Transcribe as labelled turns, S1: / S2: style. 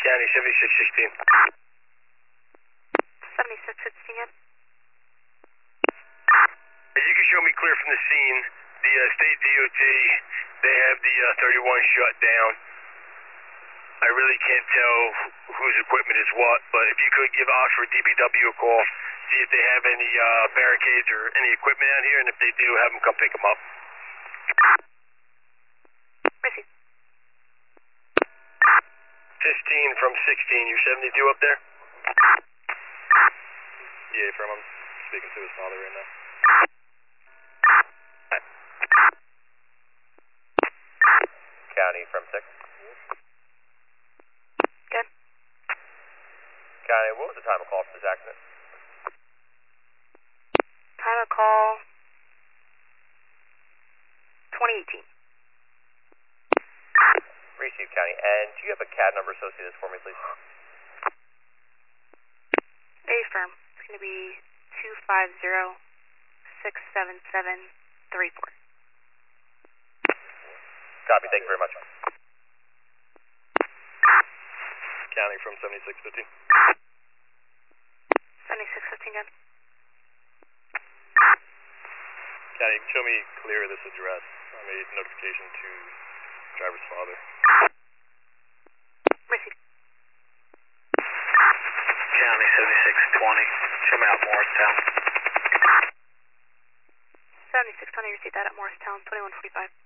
S1: County 7616.
S2: 7616 again.
S1: If you can show me clear from the scene, the state DOT, they have the 31 shut down. I really can't tell whose equipment is what, but if you could give Oxford DPW a call, see if they have any barricades or any equipment out here, and if they do, have them come pick them up.
S2: Missy.
S1: 15 from 16, you're 72 up there?
S3: Yeah, from I'm speaking to his father right now. County from 6.
S2: Good.
S3: County, what was the time of call for this accident?
S2: Time of call 2018.
S3: Received, County. And do you have a CAD number associated for me, please?
S2: A firm. It's going to be 250-677-34.
S3: Copy, thank you very much.
S1: County from 7615.
S2: 7615 again.
S3: County, show me clear this address. I made notification to driver's father.
S2: Missy.
S1: County 7620, show me out Morristown.
S2: 7620, receive that at Morristown, 2145.